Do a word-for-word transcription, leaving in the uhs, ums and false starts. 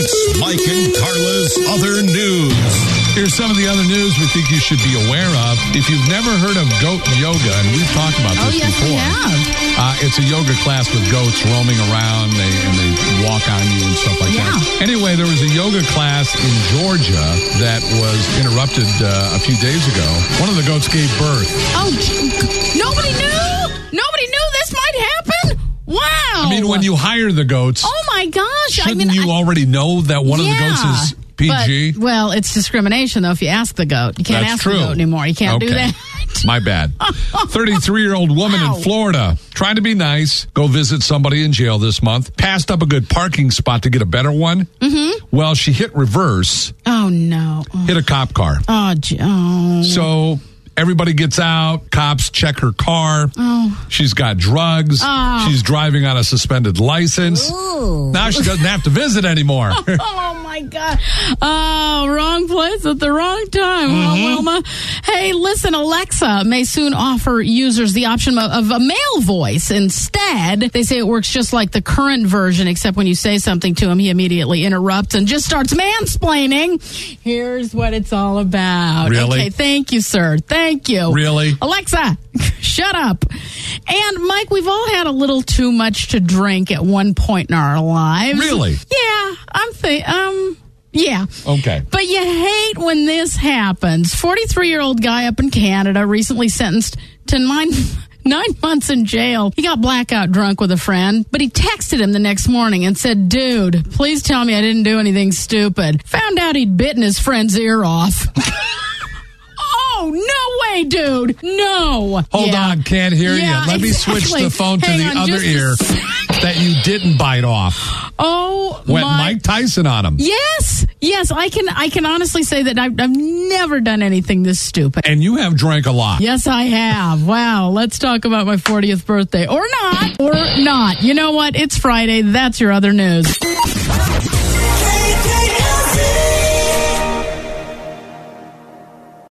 It's Mike and Carla's Other News. Here's some of the other news we think you should be aware of. If you've never heard of goat yoga, and we've talked about this oh, yes, before. We have. Uh, it's a yoga class with goats roaming around, they, and they walk on you and stuff like Yeah. that. Anyway, there was a yoga class in Georgia that was interrupted uh, a few days ago. One of the goats gave birth. Oh, g- nobody knew? Nobody knew this might happen? Wow. I mean, when you hire the goats, Oh, my gosh. shouldn't I mean, you I, already know that one yeah, of the goats is P G? But, well, it's discrimination, though, if you ask the goat. You can't That's ask true. the goat anymore. You can't Okay. do that. My bad. thirty-three-year-old woman Wow. in Florida trying to be nice, go visit somebody in jail this month, passed up a good parking spot to get a better one. Mm-hmm. Well, she hit reverse, Oh, no. Oh, hit a cop car. oh, gee- oh. So everybody gets out. Cops check her car. Oh. She's got drugs. Oh. She's driving on a suspended license. Now she doesn't have to visit anymore. Oh, my God. Oh, wrong place at the wrong time, huh, Mm-hmm. Wilma? Hey, listen, Alexa may soon offer users the option of, of a male voice. Instead, they say it works just like the current version, except when you say something to him, he immediately interrupts and just starts mansplaining. Here's what it's all about. Really? Okay, thank you, sir. Thank you. Really? Alexa, shut up. And, Mike, we've all had a little too much to drink at one point in our lives. Really? Yeah, I'm think um yeah. Okay. But you hate when this happens. forty-three-year-old guy up in Canada recently sentenced to nine Nine months in jail. He got blackout drunk with a friend, but he texted him the next morning and said, "Dude, please tell me I didn't do anything stupid." Found out he'd bitten his friend's ear off. Oh, no way, dude. No. Hold Yeah. on, can't hear Yeah, you. Let me switch exactly. the phone to Hang the on other just a ear sec. that you didn't bite off. Oh, Went my. Mike Tyson on him. Yes. Yes, I can I can honestly say that I've, I've never done anything this stupid. And you have drank a lot. Yes, I have. Wow. Let's talk about my fortieth birthday. Or not. Or not. You know what? It's Friday. That's your other news.